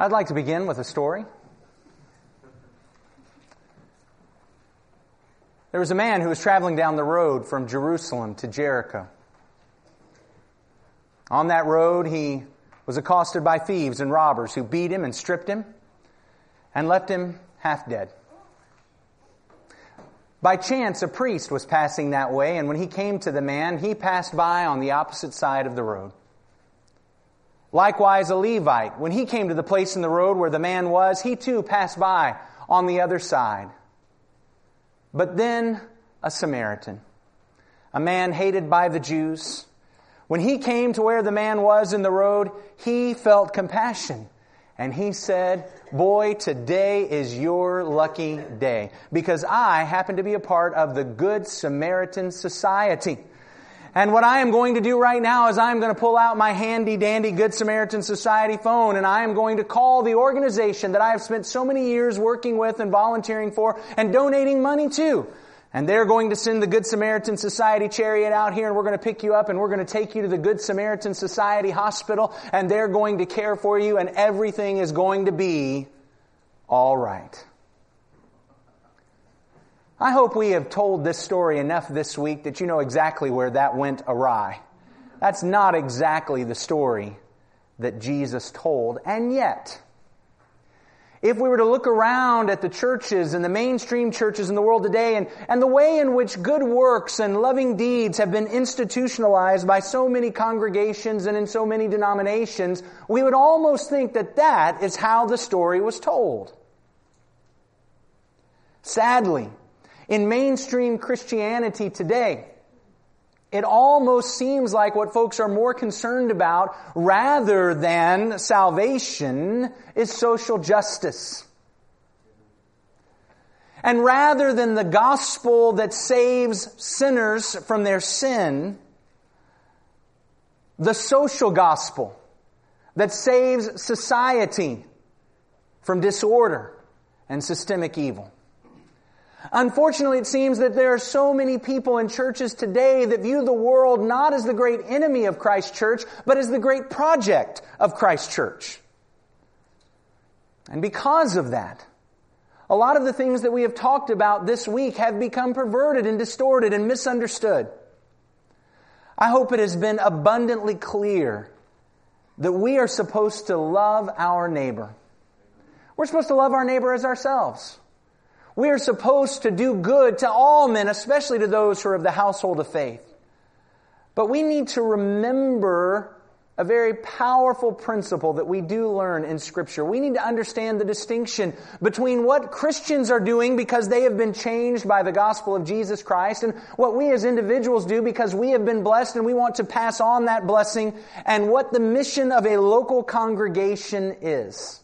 I'd like to begin with a story. There was a man who was traveling down the road from Jerusalem to Jericho. On that road, he was accosted by thieves and robbers who beat him and stripped him and left him half dead. By chance, a priest was passing that way, and when he came to the man, he passed by on the opposite side of the road. Likewise, a Levite, when he came to the place in the road where the man was, he too passed by on the other side. But then a Samaritan, a man hated by the Jews, when he came to where the man was in the road, he felt compassion. And he said, "Boy, today is your lucky day, because I happen to be a part of the Good Samaritan Society. And what I am going to do right now is I'm going to pull out my handy-dandy Good Samaritan Society phone, and I am going to call the organization that I have spent so many years working with and volunteering for and donating money to. And they're going to send the Good Samaritan Society chariot out here, and we're going to pick you up, and we're going to take you to the Good Samaritan Society hospital, and they're going to care for you, and everything is going to be all right." I hope we have told this story enough this week that you know exactly where that went awry. That's not exactly the story that Jesus told, and yet, if we were to look around at the churches and the mainstream churches in the world today and the way in which good works and loving deeds have been institutionalized by so many congregations and in so many denominations, we would almost think that that is how the story was told. Sadly, in mainstream Christianity today, it almost seems like what folks are more concerned about, rather than salvation, is social justice. And rather than the gospel that saves sinners from their sin, the social gospel that saves society from disorder and systemic evil. Unfortunately, it seems that there are so many people in churches today that view the world not as the great enemy of Christ's church, but as the great project of Christ's church. And because of that, a lot of the things that we have talked about this week have become perverted and distorted and misunderstood. I hope it has been abundantly clear that we are supposed to love our neighbor. We're supposed to love our neighbor as ourselves. We are supposed to do good to all men, especially to those who are of the household of faith. But we need to remember a very powerful principle that we do learn in Scripture. We need to understand the distinction between what Christians are doing because they have been changed by the gospel of Jesus Christ, and what we as individuals do because we have been blessed and we want to pass on that blessing, and what the mission of a local congregation is.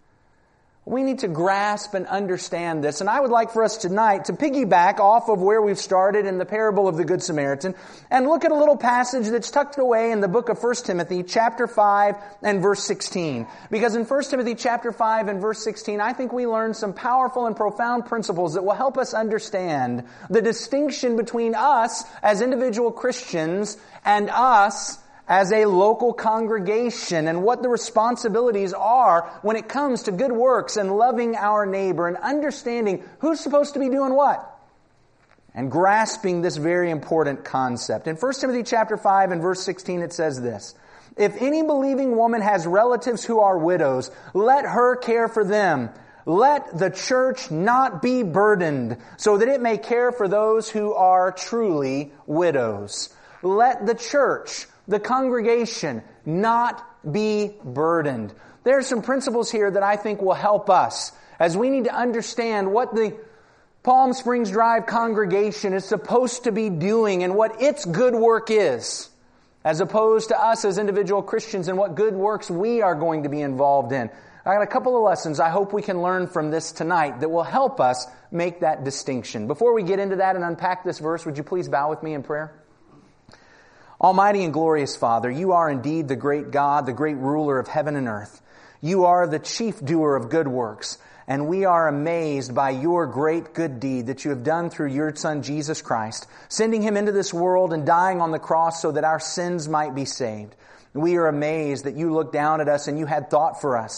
We need to grasp and understand this. And I would like for us tonight to piggyback off of where we've started in the parable of the Good Samaritan and look at a little passage that's tucked away in the book of 1 Timothy chapter 5 and verse 16. Because in 1 Timothy chapter 5 and verse 16, I think we learn some powerful and profound principles that will help us understand the distinction between us as individual Christians and us as a local congregation, and what the responsibilities are when it comes to good works and loving our neighbor and understanding who's supposed to be doing what, and grasping this very important concept. In 1 Timothy chapter 5 and verse 16 it says this: "If any believing woman has relatives who are widows, let her care for them. Let the church not be burdened, so that it may care for those who are truly widows." Let the church, the congregation, not be burdened. There are some principles here that I think will help us as we need to understand what the Palm Springs Drive congregation is supposed to be doing and what its good work is, as opposed to us as individual Christians and what good works we are going to be involved in. I got a couple of lessons I hope we can learn from this tonight that will help us make that distinction. Before we get into that and unpack this verse, would you please bow with me in prayer? Almighty and glorious Father, You are indeed the great God, the great ruler of heaven and earth. You are the chief doer of good works, and we are amazed by Your great good deed that You have done through Your Son Jesus Christ, sending Him into this world and dying on the cross so that our sins might be saved. We are amazed that You looked down at us and You had thought for us.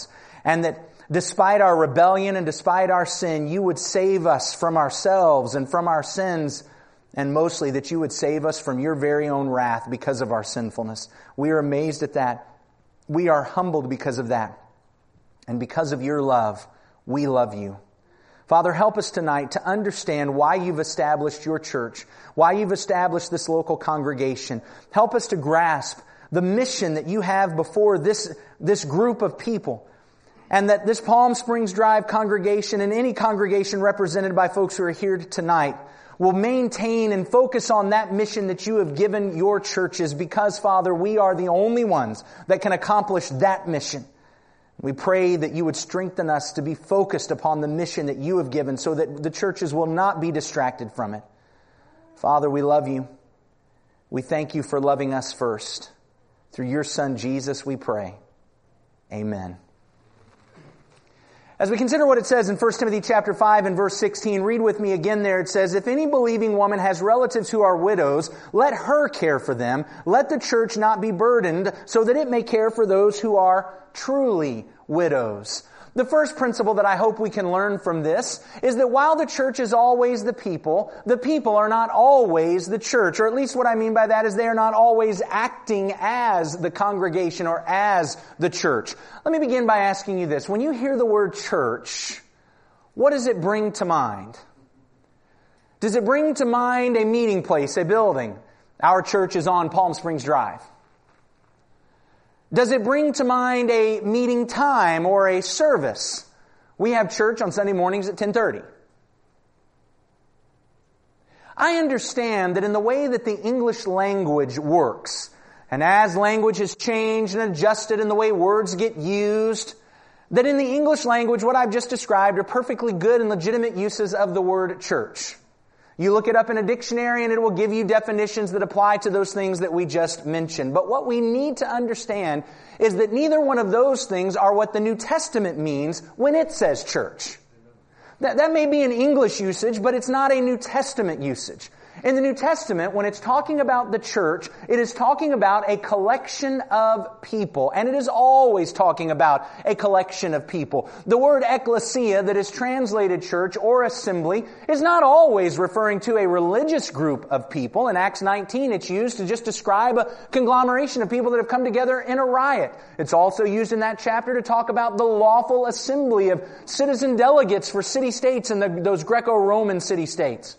And that despite our rebellion and despite our sin, you would save us from ourselves and from our sins, and mostly that you would save us from your very own wrath because of our sinfulness. We are amazed at that. We are humbled because of that. And because of your love, we love you. Father, help us tonight to understand why you've established your church, why you've established this local congregation. Help us to grasp the mission that you have before this group of people. And that this Palm Springs Drive congregation and any congregation represented by folks who are here tonight will maintain and focus on that mission that you have given your churches, because, Father, we are the only ones that can accomplish that mission. We pray that you would strengthen us to be focused upon the mission that you have given so that the churches will not be distracted from it. Father, we love you. We thank you for loving us first. Through your Son, Jesus, we pray. Amen. As we consider what it says in 1 Timothy chapter 5 and verse 16, read with me again there. It says, if any believing woman has relatives who are widows, let her care for them. Let the church not be burdened, so that it may care for those who are truly widows. The first principle that I hope we can learn from this is that while the church is always the people are not always the church. Or at least what I mean by that is they are not always acting as the congregation or as the church. Let me begin by asking you this. When you hear the word church, what does it bring to mind? Does it bring to mind a meeting place, a building? Our church is on Palm Springs Drive. Does it bring to mind a meeting time or a service? We have church on Sunday mornings at 10:30. I understand that in the way that the English language works, and as language has changed and adjusted in the way words get used, that in the English language what I've just described are perfectly good and legitimate uses of the word church. You look it up in a dictionary and it will give you definitions that apply to those things that we just mentioned. But what we need to understand is that neither one of those things are what the New Testament means when it says church. That may be an English usage, but it's not a New Testament usage. In the New Testament, when it's talking about the church, it is talking about a collection of people. And it is always talking about a collection of people. The word ecclesia that is translated church or assembly is not always referring to a religious group of people. In Acts 19, it's used to just describe a conglomeration of people that have come together in a riot. It's also used in that chapter to talk about the lawful assembly of citizen delegates for city-states and those Greco-Roman city-states.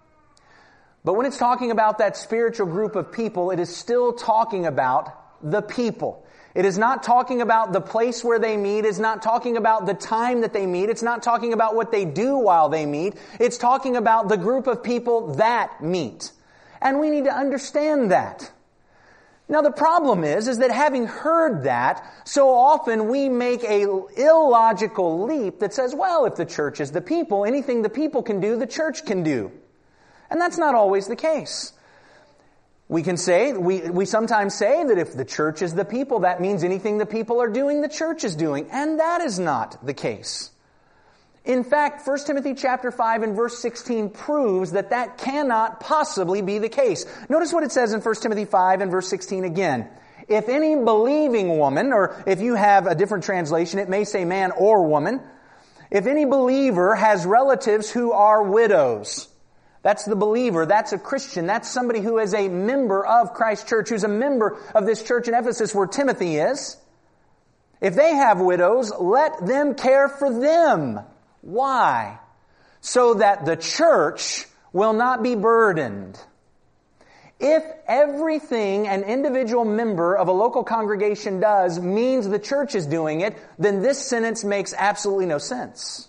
But when it's talking about that spiritual group of people, it is still talking about the people. It is not talking about the place where they meet. It's not talking about the time that they meet. It's not talking about what they do while they meet. It's talking about the group of people that meet. And we need to understand that. Now the problem is that having heard that, so often we make a illogical leap that says, well, if the church is the people, anything the people can do, the church can do. And that's not always the case. We sometimes say that if the church is the people, that means anything the people are doing, the church is doing. And that is not the case. In fact, 1 Timothy chapter 5 and verse 16 proves that that cannot possibly be the case. Notice what it says in 1 Timothy 5 and verse 16 again. If any believing woman, or if you have a different translation, it may say man or woman. If any believer has relatives who are widows. That's the believer. That's a Christian. That's somebody who is a member of Christ's church, who's a member of this church in Ephesus where Timothy is. If they have widows, let them care for them. Why? So that the church will not be burdened. If everything an individual member of a local congregation does means the church is doing it, then this sentence makes absolutely no sense.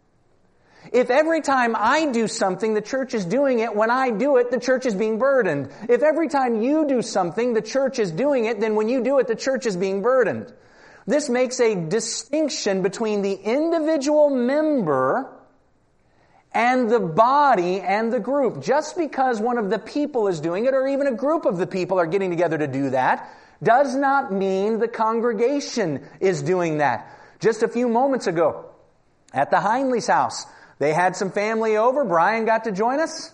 If every time I do something, the church is doing it, when I do it, the church is being burdened. If every time you do something, the church is doing it, then when you do it, the church is being burdened. This makes a distinction between the individual member and the body and the group. Just because one of the people is doing it, or even a group of the people are getting together to do that, does not mean the congregation is doing that. Just a few moments ago, at the Heinley's house, they had some family over. Brian got to join us.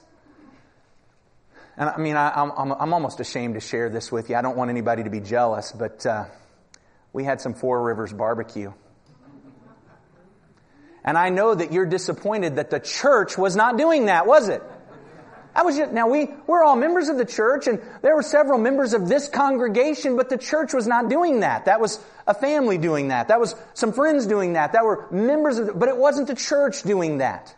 And I mean, I'm almost ashamed to share this with you. I don't want anybody to be jealous, but we had some Four Rivers barbecue. And I know that you're disappointed that the church was not doing that, was it? Now we're all members of the church, and there were several members of this congregation, but the church was not doing that. That was a family doing that. That was some friends doing that. That were members of but it wasn't the church doing that.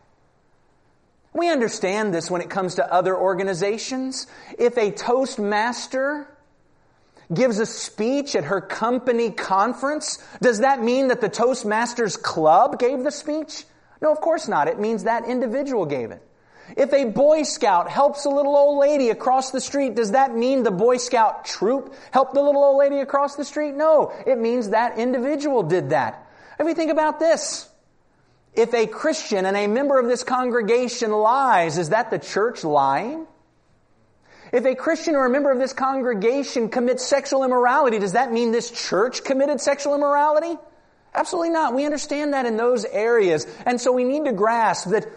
We understand this when it comes to other organizations. If a Toastmaster gives a speech at her company conference, does that mean that the Toastmasters Club gave the speech? No, of course not. It means that individual gave it. If a Boy Scout helps a little old lady across the street, does that mean the Boy Scout troop helped the little old lady across the street? No, it means that individual did that. If we think about this, if a Christian and a member of this congregation lies, is that the church lying? If a Christian or a member of this congregation commits sexual immorality, does that mean this church committed sexual immorality? Absolutely not. We understand that in those areas. And so we need to grasp that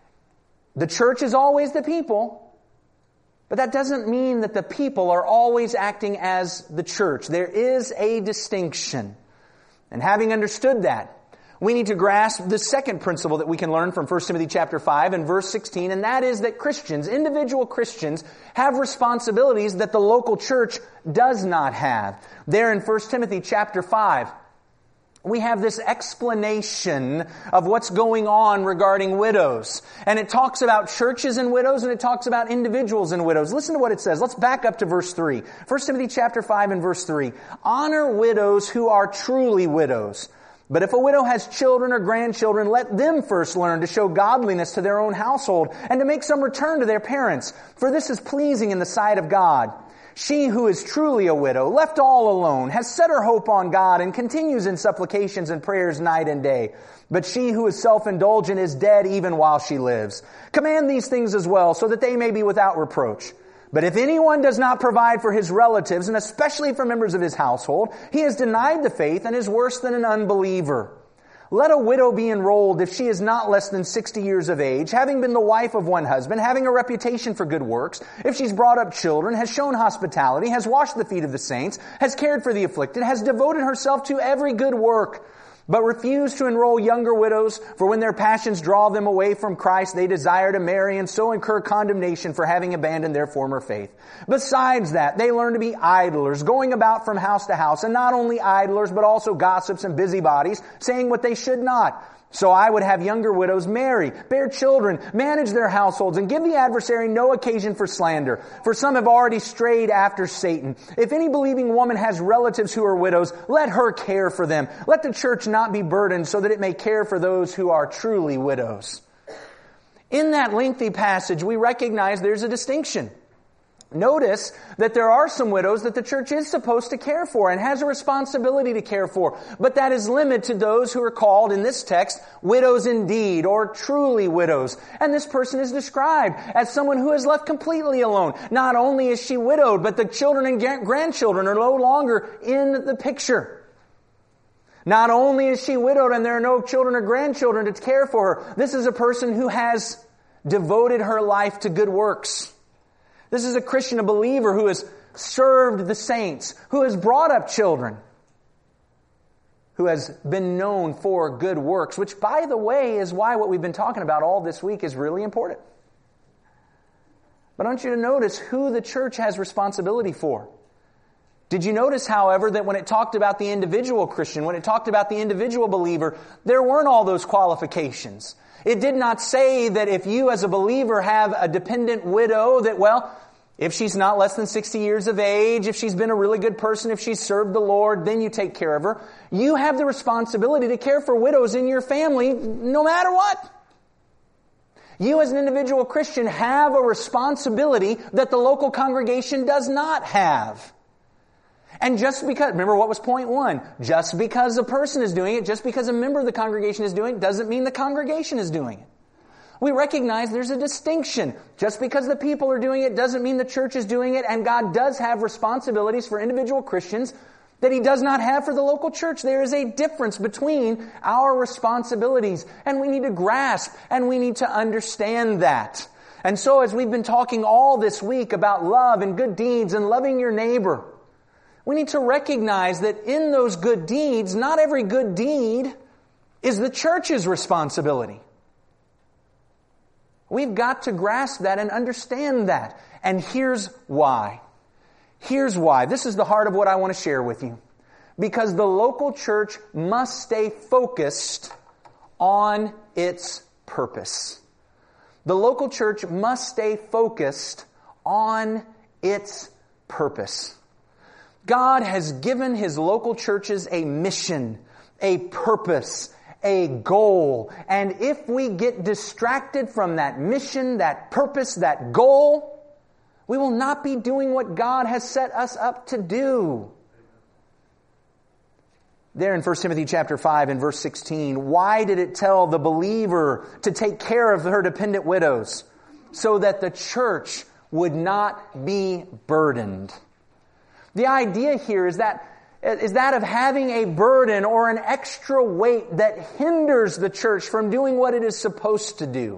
the church is always the people, but that doesn't mean that the people are always acting as the church. There is a distinction. And having understood that, we need to grasp the second principle that we can learn from 1 Timothy chapter 5 and verse 16, and that is that Christians, individual Christians, have responsibilities that the local church does not have. There in 1 Timothy chapter 5, we have this explanation of what's going on regarding widows. And it talks about churches and widows, and it talks about individuals and widows. Listen to what it says. Let's back up to verse 3. 1 Timothy chapter 5 and verse 3. Honor widows who are truly widows. But if a widow has children or grandchildren, let them first learn to show godliness to their own household and to make some return to their parents. For this is pleasing in the sight of God. She who is truly a widow, left all alone, has set her hope on God and continues in supplications and prayers night and day. But she who is self-indulgent is dead even while she lives. Command these things as well, so that they may be without reproach. But if anyone does not provide for his relatives, and especially for members of his household, he has denied the faith and is worse than an unbeliever. Let a widow be enrolled if she is not less than 60 years of age, having been the wife of one husband, having a reputation for good works, if she's brought up children, has shown hospitality, has washed the feet of the saints, has cared for the afflicted, has devoted herself to every good work. But refuse to enroll younger widows, for when their passions draw them away from Christ, they desire to marry and so incur condemnation for having abandoned their former faith. Besides that, they learn to be idlers, going about from house to house, and not only idlers, but also gossips and busybodies, saying what they should not. So I would have younger widows marry, bear children, manage their households, and give the adversary no occasion for slander. For some have already strayed after Satan. If any believing woman has relatives who are widows, let her care for them. Let the church not be burdened, so that it may care for those who are truly widows. In that lengthy passage, we recognize there's a distinction. Notice that there are some widows that the church is supposed to care for and has a responsibility to care for. But that is limited to those who are called in this text widows indeed or truly widows. And this person is described as someone who is left completely alone. Not only is she widowed, but the children and grandchildren are no longer in the picture. Not only is she widowed and there are no children or grandchildren to care for her, this is a person who has devoted her life to good works. This is a Christian, a believer who has served the saints, who has brought up children, who has been known for good works, which, by the way, is why what we've been talking about all this week is really important. But I want you to notice who the church has responsibility for. Did you notice, however, that when it talked about the individual Christian, when it talked about the individual believer, there weren't all those qualifications. It did not say that if you as a believer have a dependent widow that, well, if she's not less than 60 years of age, if she's been a really good person, if she's served the Lord, then you take care of her. You have the responsibility to care for widows in your family no matter what. You as an individual Christian have a responsibility that the local congregation does not have. And just because, remember what was point one, just because a person is doing it, just because a member of the congregation is doing it, doesn't mean the congregation is doing it. We recognize there's a distinction. Just because the people are doing it doesn't mean the church is doing it, and God does have responsibilities for individual Christians that He does not have for the local church. There is a difference between our responsibilities, and we need to grasp and we need to understand that. And so as we've been talking all this week about love and good deeds and loving your neighbor, we need to recognize that in those good deeds, not every good deed is the church's responsibility. We've got to grasp that and understand that. And here's why. Here's why. This is the heart of what I want to share with you. Because the local church must stay focused on its purpose. The local church must stay focused on its purpose. God has given His local churches a mission, a purpose, a goal. And if we get distracted from that mission, that purpose, that goal, we will not be doing what God has set us up to do. There in 1 Timothy chapter 5 and verse 16, why did it tell the believer to take care of her dependent widows? So that the church would not be burdened. The idea here is that of having a burden or an extra weight that hinders the church from doing what it is supposed to do.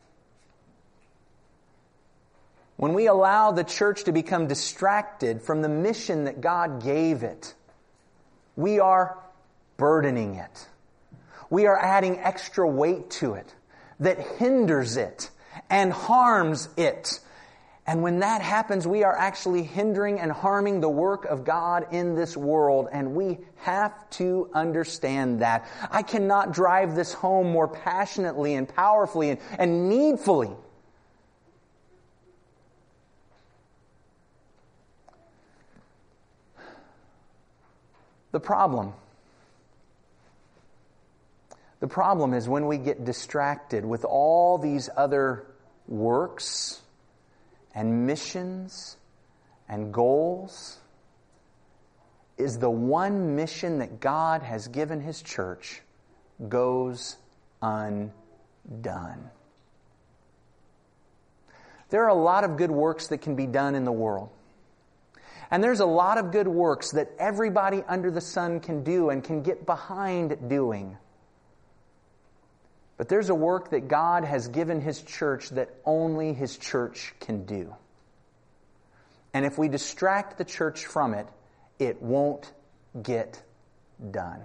When we allow the church to become distracted from the mission that God gave it, we are burdening it. We are adding extra weight to it that hinders it and harms it. And when that happens, we are actually hindering and harming the work of God in this world. And we have to understand that. I cannot drive this home more passionately and powerfully and needfully. The problem is when we get distracted with all these other works and missions and goals, is the one mission that God has given His church goes undone. There are a lot of good works that can be done in the world. And there's a lot of good works that everybody under the sun can do and can get behind doing. But there's a work that God has given His church that only His church can do. And if we distract the church from it, it won't get done.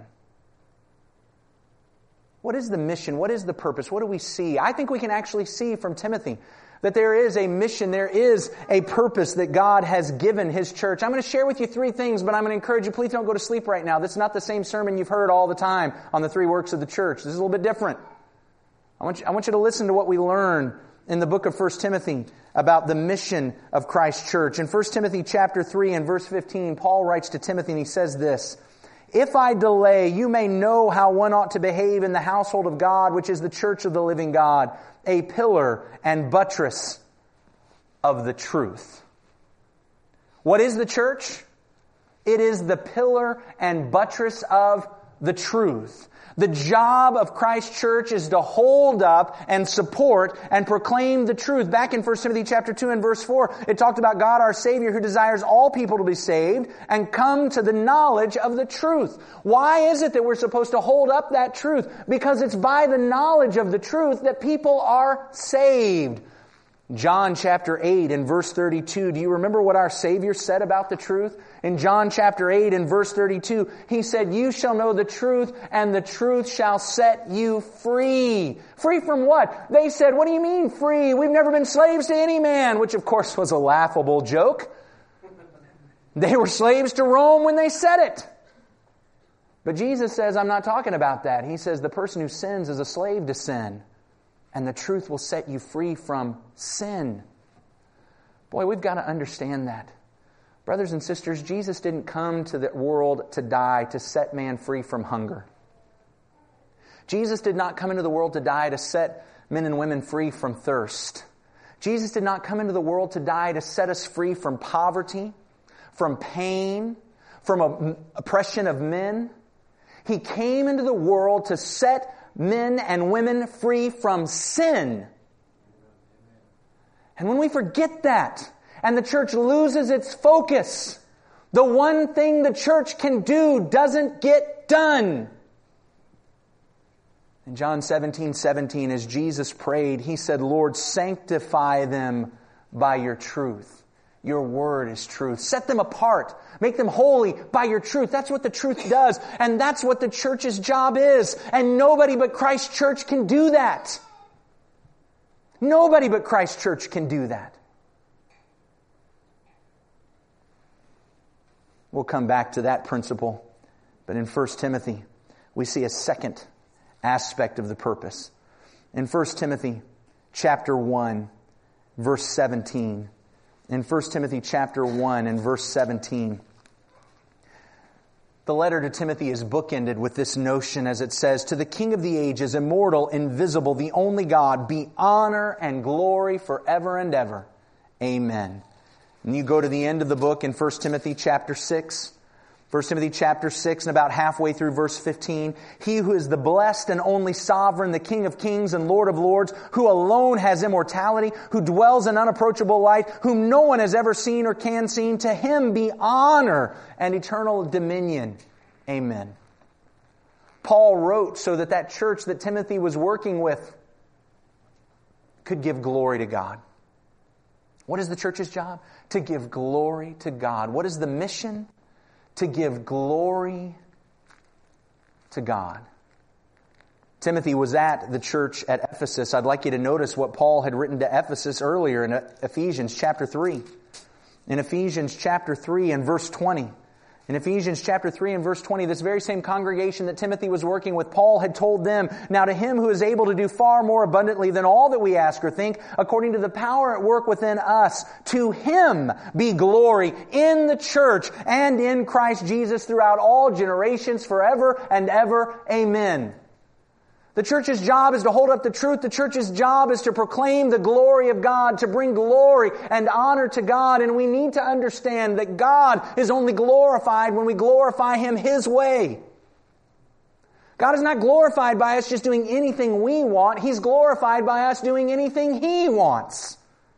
What is the mission? What is the purpose? What do we see? I think we can actually see from Timothy that there is a mission, there is a purpose that God has given His church. I'm going to share with you 3 things, but I'm going to encourage you, please don't go to sleep right now. This is not the same sermon you've heard all the time on the 3 works of the church. This is a little bit different. I want you to listen to what we learn in the book of 1 Timothy about the mission of Christ's church. In 1 Timothy chapter 3 and verse 15, Paul writes to Timothy and he says this, "If I delay, you may know how one ought to behave in the household of God, which is the church of the living God, a pillar and buttress of the truth." What is the church? It is the pillar and buttress of the truth. The job of Christ's church is to hold up and support and proclaim the truth. Back in 1 Timothy chapter 2 and verse 4, it talked about God our Savior who desires all people to be saved and come to the knowledge of the truth. Why is it that we're supposed to hold up that truth? Because it's by the knowledge of the truth that people are saved. John chapter 8 and verse 32, do you remember what our Savior said about the truth? In John chapter 8 and verse 32, He said, "You shall know the truth, and the truth shall set you free." Free from what? They said, "What do you mean free? We've never been slaves to any man," which of course was a laughable joke. They were slaves to Rome when they said it. But Jesus says, I'm not talking about that. He says the person who sins is a slave to sin. And the truth will set you free from sin. Boy, we've got to understand that. Brothers and sisters, Jesus didn't come to the world to die to set man free from hunger. Jesus did not come into the world to die to set men and women free from thirst. Jesus did not come into the world to die to set us free from poverty, from pain, from oppression of men. He came into the world to set men and women free from sin. And when we forget that, and the church loses its focus, the one thing the church can do doesn't get done. In John 17:17, as Jesus prayed, He said, "Lord, sanctify them by your truth. Your word is truth. Set them apart. Make them holy by your truth. That's what the truth does. And that's what the church's job is. And nobody but Christ Church can do that. Nobody but Christ Church can do that. We'll come back to that principle. But in 1 Timothy, we see a second aspect of the purpose. In 1 Timothy chapter 1, verse 17. In 1 Timothy chapter 1 and verse 17. The letter to Timothy is bookended with this notion as it says, "To the King of the ages, immortal, invisible, the only God, be honor and glory forever and ever. Amen." And you go to the end of the book in 1 Timothy chapter 6. 1 Timothy chapter 6 and about halfway through verse 15. "He who is the blessed and only sovereign, the King of kings and Lord of lords, who alone has immortality, who dwells in unapproachable light, whom no one has ever seen or can see, to Him be honor and eternal dominion. Amen." Paul wrote so that that church that Timothy was working with could give glory to God. What is the church's job? To give glory to God. What is the mission? To give glory to God. Timothy was at the church at Ephesus. I'd like you to notice what Paul had written to Ephesus earlier in Ephesians chapter 3. In Ephesians chapter 3 and verse 20. In Ephesians chapter 3 and verse 20, this very same congregation that Timothy was working with, Paul had told them, "Now to Him who is able to do far more abundantly than all that we ask or think, according to the power at work within us, to Him be glory in the church and in Christ Jesus throughout all generations, forever and ever. Amen." The church's job is to hold up the truth. The church's job is to proclaim the glory of God, to bring glory and honor to God. And we need to understand that God is only glorified when we glorify Him His way. God is not glorified by us just doing anything we want. He's glorified by us doing anything He wants.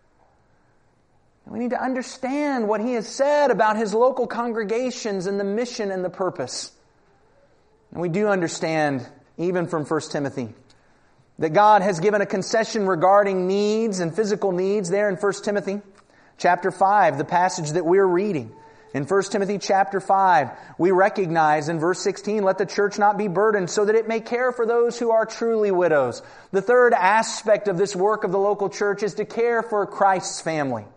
And we need to understand what He has said about His local congregations and the mission and the purpose. And we do understand, even from 1 Timothy, that God has given a concession regarding needs and physical needs there in 1 Timothy chapter 5, the passage that we're reading. In 1 Timothy chapter 5, we recognize in verse 16, "Let the church not be burdened, so that it may care for those who are truly widows." The third aspect of this work of the local church is to care for Christ's family.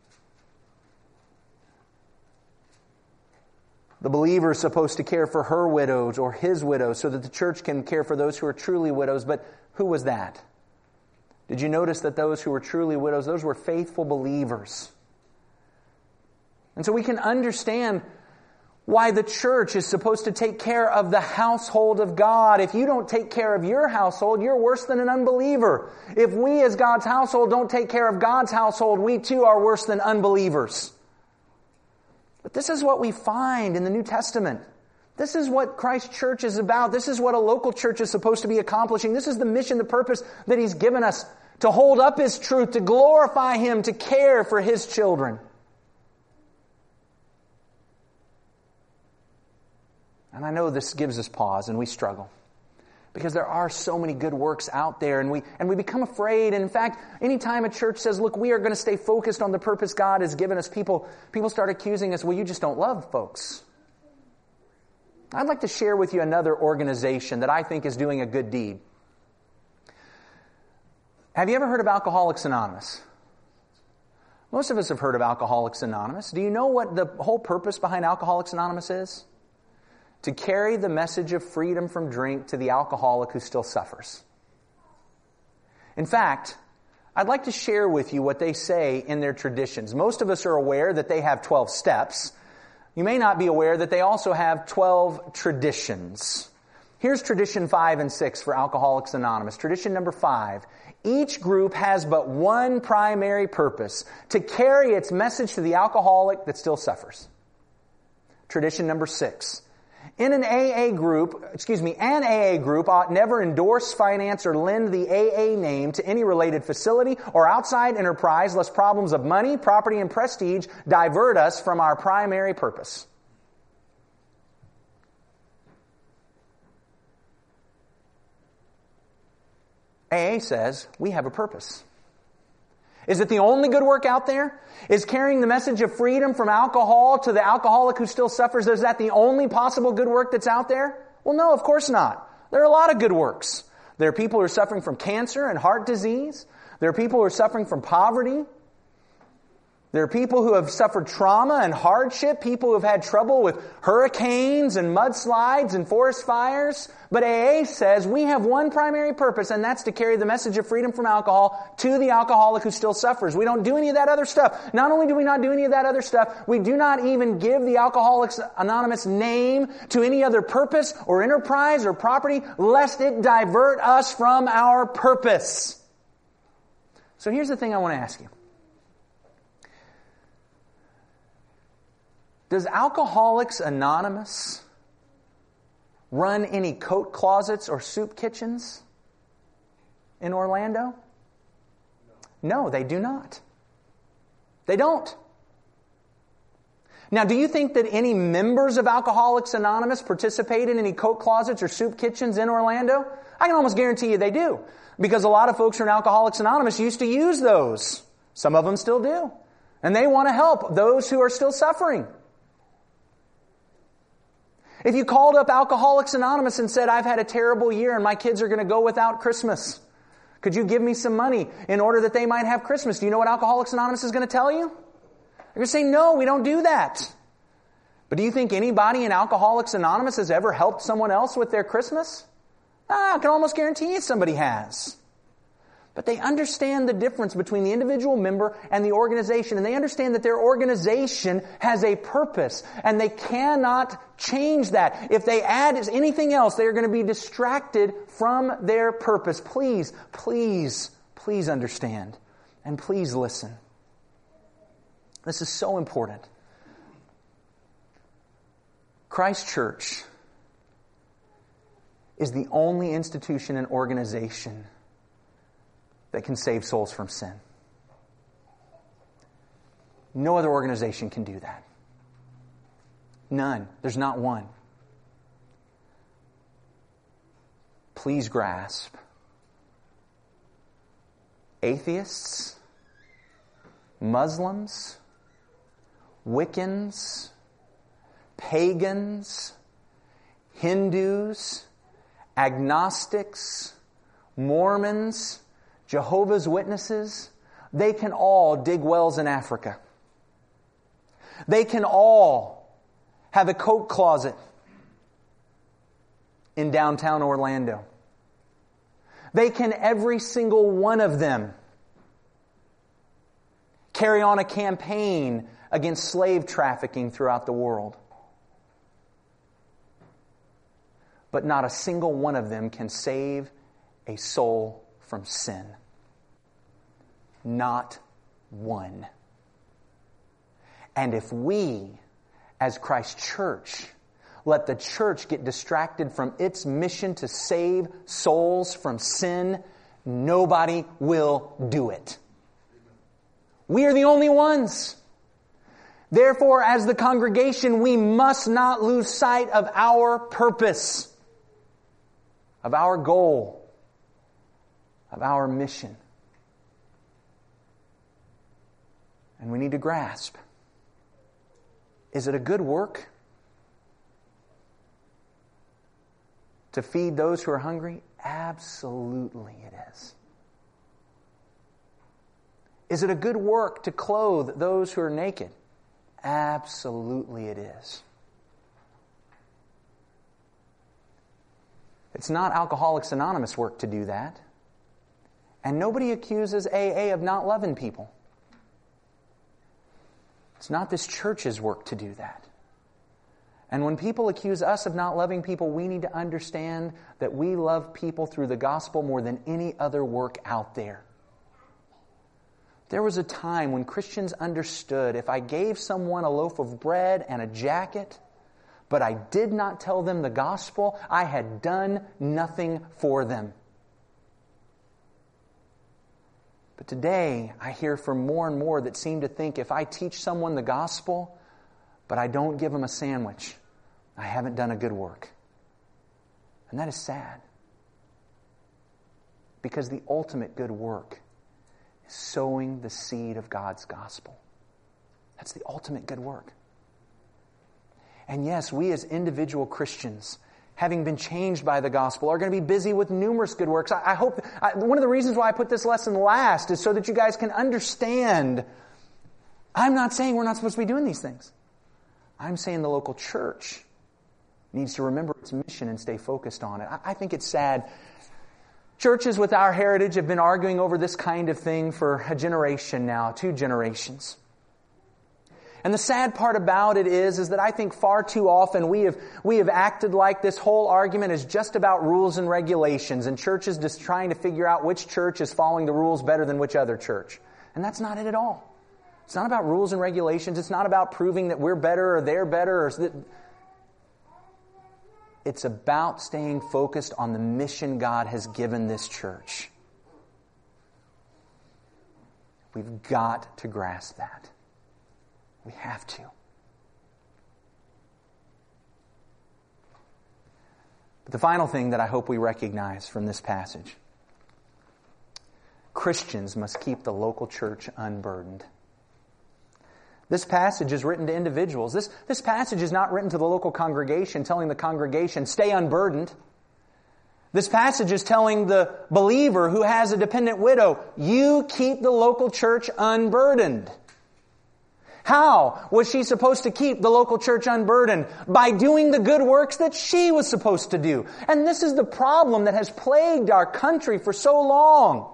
The believer is supposed to care for her widows or his widows so that the church can care for those who are truly widows. But who was that? Did you notice that those who were truly widows, those were faithful believers? And so we can understand why the church is supposed to take care of the household of God. If you don't take care of your household, you're worse than an unbeliever. If we as God's household don't take care of God's household, we too are worse than unbelievers. But this is what we find in the New Testament. This is what Christ Church is about. This is what a local church is supposed to be accomplishing. This is the mission, the purpose that He's given us, to hold up His truth, to glorify Him, to care for His children. And I know this gives us pause and we struggle, because there are so many good works out there, and we become afraid. And in fact, anytime a church says, "Look, we are going to stay focused on the purpose God has given us," people start accusing us, "Well, you just don't love folks." I'd like to share with you another organization that I think is doing a good deed. Have you ever heard of Alcoholics Anonymous? Most of us have heard of Alcoholics Anonymous. Do you know what the whole purpose behind Alcoholics Anonymous is? To carry the message of freedom from drink to the alcoholic who still suffers. In fact, I'd like to share with you what they say in their traditions. Most of us are aware that they have 12 steps. You may not be aware that they also have 12 traditions. Here's tradition 5 and 6 for Alcoholics Anonymous. Tradition number 5. Each group has but one primary purpose: to carry its message to the alcoholic that still suffers. Tradition number 6. An AA group ought never endorse, finance, or lend the AA name to any related facility or outside enterprise, lest problems of money, property, and prestige divert us from our primary purpose. AA says we have a purpose. Is it the only good work out there? Is carrying the message of freedom from alcohol to the alcoholic who still suffers, is that the only possible good work that's out there? Well, no, of course not. There are a lot of good works. There are people who are suffering from cancer and heart disease. There are people who are suffering from poverty. There are people who have suffered trauma and hardship, people who have had trouble with hurricanes and mudslides and forest fires. But AA says we have one primary purpose, and that's to carry the message of freedom from alcohol to the alcoholic who still suffers. We don't do any of that other stuff. Not only do we not do any of that other stuff, we do not even give the Alcoholics Anonymous name to any other purpose or enterprise or property, lest it divert us from our purpose. So here's the thing I want to ask you. Does Alcoholics Anonymous run any coat closets or soup kitchens in Orlando? No, they do not. They don't. Now, do you think that any members of Alcoholics Anonymous participate in any coat closets or soup kitchens in Orlando? I can almost guarantee you they do. Because a lot of folks who are in Alcoholics Anonymous used to use those. Some of them still do. And they want to help those who are still suffering. If you called up Alcoholics Anonymous and said, I've had a terrible year and my kids are going to go without Christmas, could you give me some money in order that they might have Christmas? Do you know what Alcoholics Anonymous is going to tell you? They're going to say, no, we don't do that. But do you think anybody in Alcoholics Anonymous has ever helped someone else with their Christmas? I can almost guarantee you somebody has. But they understand the difference between the individual member and the organization. And they understand that their organization has a purpose. And they cannot change that. If they add anything else, they are going to be distracted from their purpose. Please, please, please understand. And please listen. This is so important. Christ Church is the only institution and organization that can save souls from sin. No other organization can do that. None. There's not one. Please grasp. Atheists, Muslims, Wiccans, pagans, Hindus, agnostics, Mormons, Jehovah's Witnesses, they can all dig wells in Africa. They can all have a coat closet in downtown Orlando. They can, every single one of them, carry on a campaign against slave trafficking throughout the world. But not a single one of them can save a soul from sin. Not one. And if we, as Christ Church, let the church get distracted from its mission to save souls from sin, nobody will do it. We are the only ones. Therefore, as the congregation, we must not lose sight of our purpose, of our goal, of our mission. And we need to grasp. Is it a good work to feed those who are hungry? Absolutely it is. Is it a good work to clothe those who are naked? Absolutely it is. It's not Alcoholics Anonymous work to do that. And nobody accuses AA of not loving people. It's not this church's work to do that. And when people accuse us of not loving people, we need to understand that we love people through the gospel more than any other work out there. There was a time when Christians understood if I gave someone a loaf of bread and a jacket, but I did not tell them the gospel, I had done nothing for them. But today, I hear from more and more that seem to think if I teach someone the gospel, but I don't give them a sandwich, I haven't done a good work. And that is sad. Because the ultimate good work is sowing the seed of God's gospel. That's the ultimate good work. And yes, we as individual Christians, having been changed by the gospel, are going to be busy with numerous good works. I hope, one of the reasons why I put this lesson last is so that you guys can understand. I'm not saying we're not supposed to be doing these things. I'm saying the local church needs to remember its mission and stay focused on it. I think it's sad. Churches with our heritage have been arguing over this kind of thing for a generation now, 2 generations. And the sad part about it is that I think far too often we have acted like this whole argument is just about rules and regulations, and churches just trying to figure out which church is following the rules better than which other church. And that's not it at all. It's not about rules and regulations. It's not about proving that we're better or they're better. It's about staying focused on the mission God has given this church. We've got to grasp that. We have to. But the final thing that I hope we recognize from this passage, Christians must keep the local church unburdened. This passage is written to individuals. This passage is not written to the local congregation, telling the congregation, stay unburdened. This passage is telling the believer who has a dependent widow, you keep the local church unburdened. How was she supposed to keep the local church unburdened? By doing the good works that she was supposed to do. And this is the problem that has plagued our country for so long.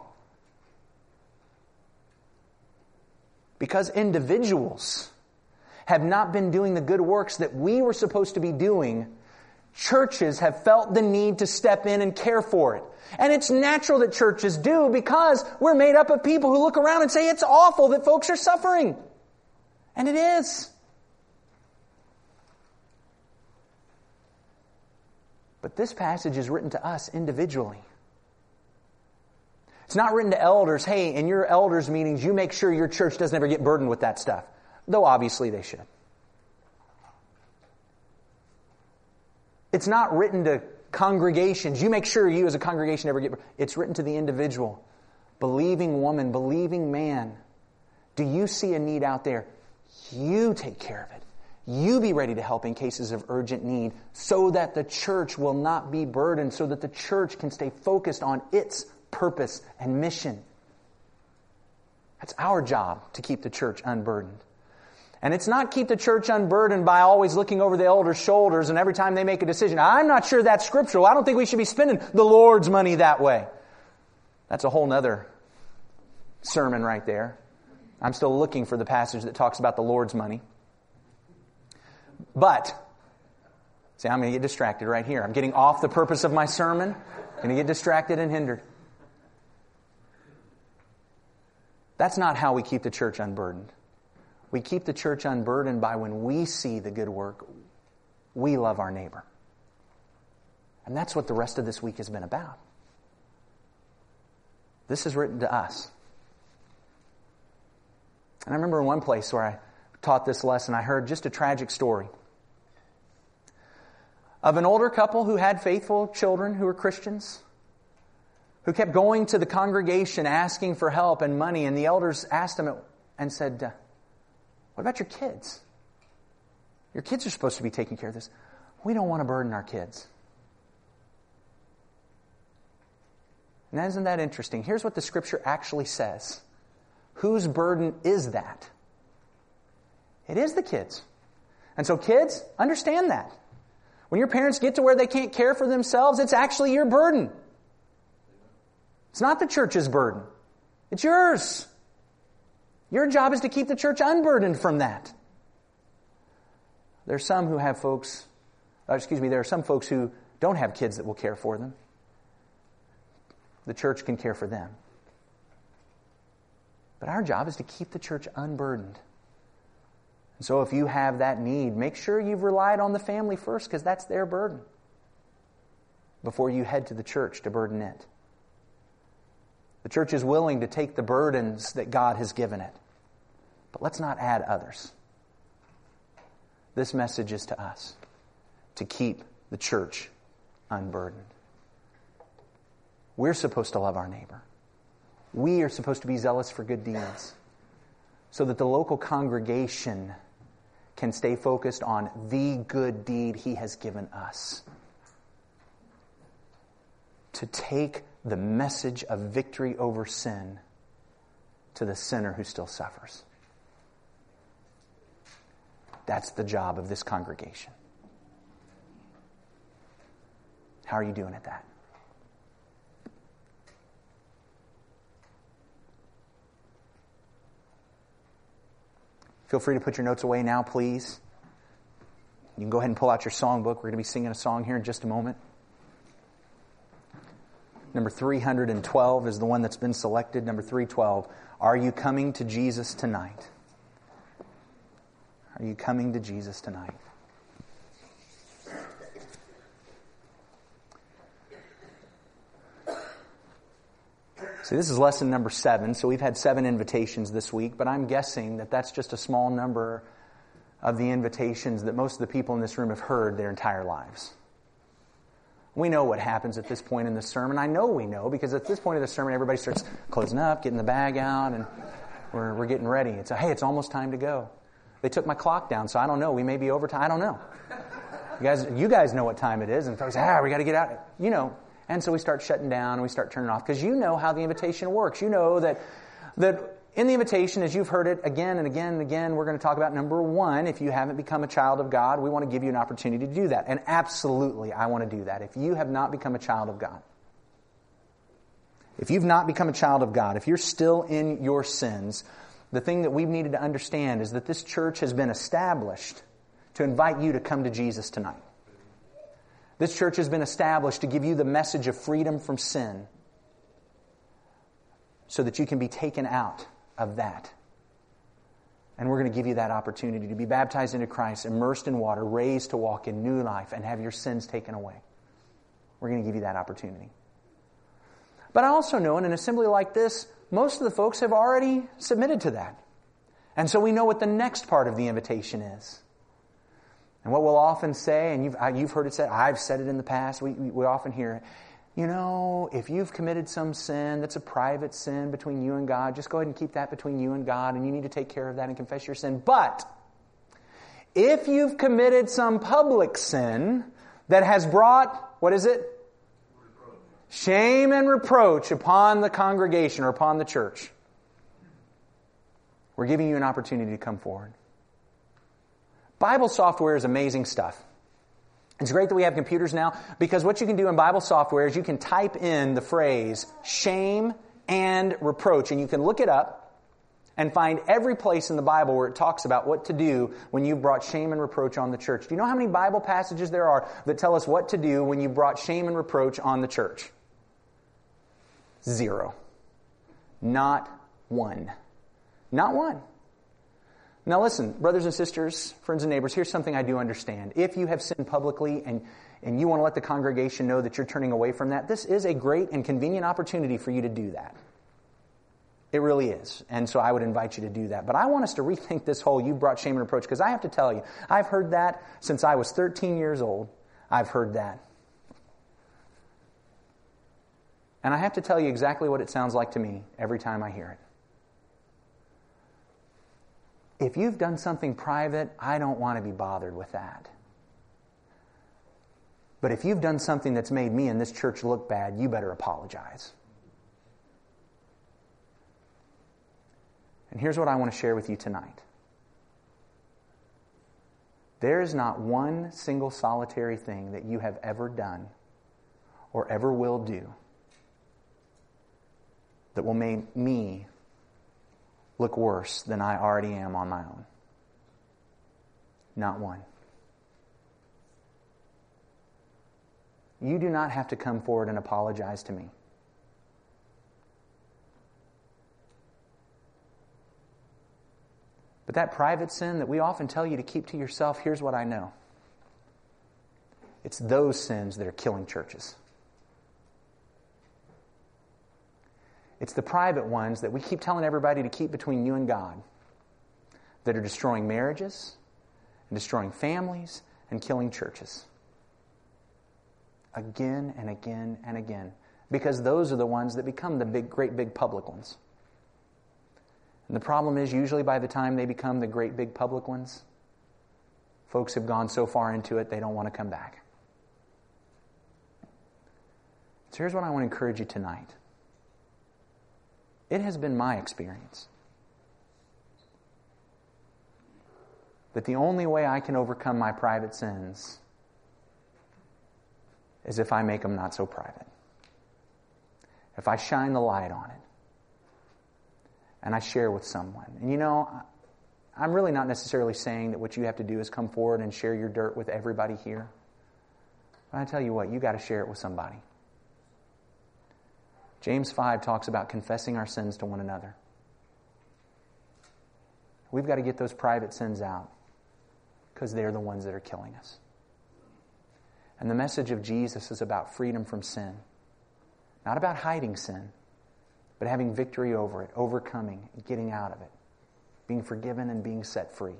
Because individuals have not been doing the good works that we were supposed to be doing, churches have felt the need to step in and care for it. And it's natural that churches do because we're made up of people who look around and say it's awful that folks are suffering. And it is. But this passage is written to us individually. It's not written to elders, hey, in your elders' meetings, you make sure your church doesn't ever get burdened with that stuff. Though obviously they should. It's not written to congregations. You make sure you as a congregation never get burdened. It's written to the individual. Believing woman, believing man. Do you see a need out there? You take care of it. You be ready to help in cases of urgent need so that the church will not be burdened, so that the church can stay focused on its purpose and mission. That's our job, to keep the church unburdened. And it's not keep the church unburdened by always looking over the elders' shoulders and every time they make a decision, I'm not sure that's scriptural. I don't think we should be spending the Lord's money that way. That's a whole nother sermon right there. I'm still looking for the passage that talks about the Lord's money. But, see, I'm going to get distracted right here. I'm getting off the purpose of my sermon. I'm going to get distracted and hindered. That's not how we keep the church unburdened. We keep the church unburdened by when we see the good work, we love our neighbor. And that's what the rest of this week has been about. This is written to us. And I remember in one place where I taught this lesson, I heard just a tragic story of an older couple who had faithful children who were Christians, who kept going to the congregation asking for help and money, and the elders asked them and said, what about your kids? Your kids are supposed to be taking care of this. We don't want to burden our kids. And isn't that interesting? Here's what the Scripture actually says. Whose burden is that? It is the kids. And so kids, understand that. When your parents get to where they can't care for themselves, it's actually your burden. It's not the church's burden. It's yours. Your job is to keep the church unburdened from that. There are some folks who don't have kids that will care for them. The church can care for them. But our job is to keep the church unburdened. And so if you have that need, make sure you've relied on the family first, because that's their burden, before you head to the church to burden it. The church is willing to take the burdens that God has given it. But let's not add others. This message is to us, to keep the church unburdened. We're supposed to love our neighbor. We are supposed to be zealous for good deeds so that the local congregation can stay focused on the good deed He has given us. To take the message of victory over sin to the sinner who still suffers. That's the job of this congregation. How are you doing at that? Feel free to put your notes away now, please. You can go ahead and pull out your songbook. We're going to be singing a song here in just a moment. Number 312 is the one that's been selected. Number 312. Are you coming to Jesus tonight? Are you coming to Jesus tonight? See, this is lesson number 7, so we've had 7 invitations this week, but I'm guessing that that's just a small number of the invitations that most of the people in this room have heard their entire lives. We know what happens at this point in the sermon. I know we know, because at this point of the sermon, everybody starts closing up, getting the bag out, and we're getting ready. It's it's almost time to go. They took my clock down, so I don't know. We may be overtime. I don't know. You guys know what time it is, and folks say, we got to get out. You know. And so we start shutting down and we start turning off, because you know how the invitation works. You know that in the invitation, as you've heard it again and again and again, we're going to talk about number 1. If you haven't become a child of God, we want to give you an opportunity to do that. And absolutely, I want to do that. If you have not become a child of God, if you've not become a child of God, if you're still in your sins, the thing that we've needed to understand is that this church has been established to invite you to come to Jesus tonight. This church has been established to give you the message of freedom from sin so that you can be taken out of that. And we're going to give you that opportunity to be baptized into Christ, immersed in water, raised to walk in new life, and have your sins taken away. We're going to give you that opportunity. But I also know in an assembly like this, most of the folks have already submitted to that. And so we know what the next part of the invitation is. And what we'll often say, and you've heard it said, I've said it in the past, we often hear, if you've committed some sin that's a private sin between you and God, just go ahead and keep that between you and God, and you need to take care of that and confess your sin. But if you've committed some public sin that has brought, what is it? Reproach. Shame and reproach upon the congregation or upon the church, we're giving you an opportunity to come forward. Bible software is amazing stuff. It's great that we have computers now, because what you can do in Bible software is you can type in the phrase shame and reproach, and you can look it up and find every place in the Bible where it talks about what to do when you've brought shame and reproach on the church. Do you know how many Bible passages there are that tell us what to do when you brought shame and reproach on the church? 0. Not one. Not one. Now listen, brothers and sisters, friends and neighbors, here's something I do understand. If you have sinned publicly and you want to let the congregation know that you're turning away from that, this is a great and convenient opportunity for you to do that. It really is. And so I would invite you to do that. But I want us to rethink this whole you brought shame and reproach, because I have to tell you, I've heard that since I was 13 years old. I've heard that. And I have to tell you exactly what it sounds like to me every time I hear it. If you've done something private, I don't want to be bothered with that. But if you've done something that's made me and this church look bad, you better apologize. And here's what I want to share with you tonight. There is not one single solitary thing that you have ever done or ever will do that will make me look worse than I already am on my own. Not one. You do not have to come forward and apologize to me. But that private sin that we often tell you to keep to yourself, here's what I know. It's those sins that are killing churches. It's the private ones that we keep telling everybody to keep between you and God that are destroying marriages and destroying families and killing churches. Again and again and again. because those are the ones that become the great big public ones. And the problem is, usually by the time they become the great big public ones, folks have gone so far into it they don't want to come back. So here's what I want to encourage you tonight. It has been my experience that the only way I can overcome my private sins is if I make them not so private. If I shine the light on it and I share with someone. And you know, I'm really not necessarily saying that what you have to do is come forward and share your dirt with everybody here. But I tell you what, you got to share it with somebody. James 5 talks about confessing our sins to one another. We've got to get those private sins out because they're the ones that are killing us. And the message of Jesus is about freedom from sin. Not about hiding sin, but having victory over it, overcoming, getting out of it, being forgiven and being set free.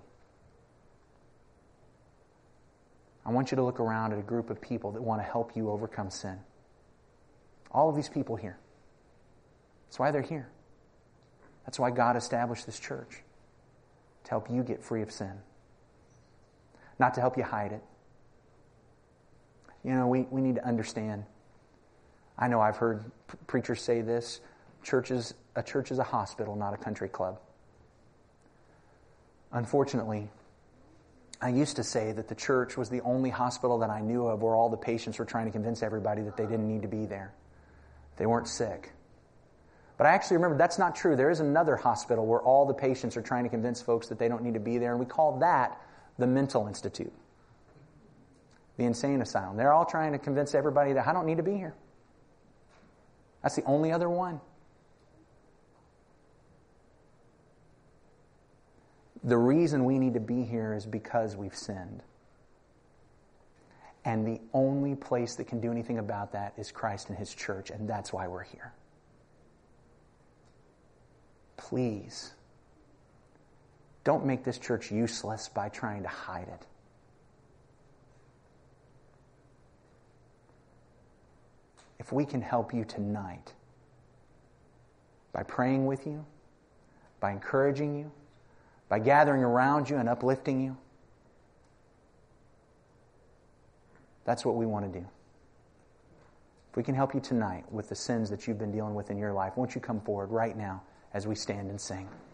I want you to look around at a group of people that want to help you overcome sin. All of these people here. That's why they're here. That's why God established this church. To help you get free of sin. Not to help you hide it. You know, we need to understand. I know I've heard preachers say this. A church is a hospital, not a country club. Unfortunately, I used to say that the church was the only hospital that I knew of where all the patients were trying to convince everybody that they didn't need to be there. They weren't sick. But I actually remember that's not true. There is another hospital where all the patients are trying to convince folks that they don't need to be there, and we call that the mental institute. The insane asylum. They're all trying to convince everybody that I don't need to be here. That's the only other one. The reason we need to be here is because we've sinned. And the only place that can do anything about that is Christ and His church, and that's why we're here. Please, don't make this church useless by trying to hide it. If we can help you tonight by praying with you, by encouraging you, by gathering around you and uplifting you, that's what we want to do. If we can help you tonight with the sins that you've been dealing with in your life, won't you come forward right now as we stand and sing?